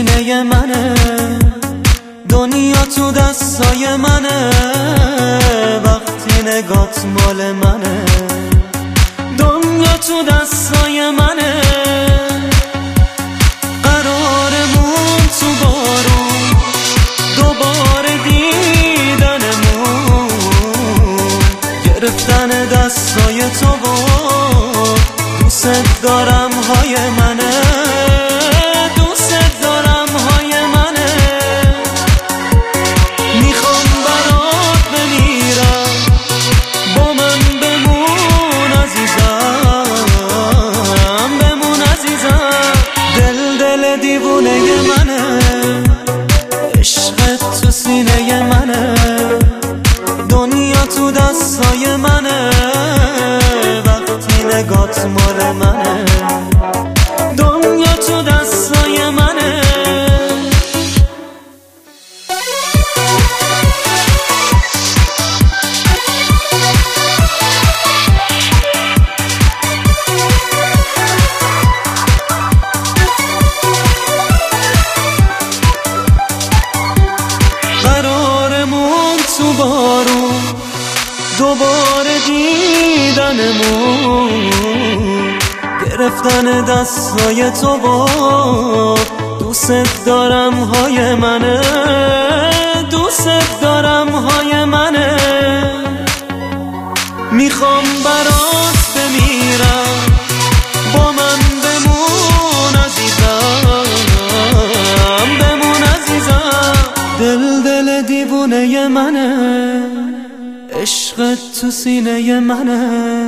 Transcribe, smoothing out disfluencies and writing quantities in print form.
سینه منه، دنیا تو دستای منه، وقتی نگات مال منه، دنیا تو دستای منه. قرارمون تو بارون، دوباره دیدنمون، گرفتن دستای تو و دوست دارم های منه، دوست دارم های منه. میخوام برات بمیرم، با من بمون عزیزم، بمون عزیزم. دل دیوونه منه، عشقت تو سینه منه، دنیا تو دستای منه، وقتی نگات مال منه، دنیا تو دستای منه. قرارمون تو بارون، دوباره دیدنمون، گرفتن دستای تو و دوست دارم های منه، دوست دارم های منه. میخوام برات بمیرم، با من بمون عزیزم، بمون عزیزم. دل دیوونه منه، عشقت تو سینه منه،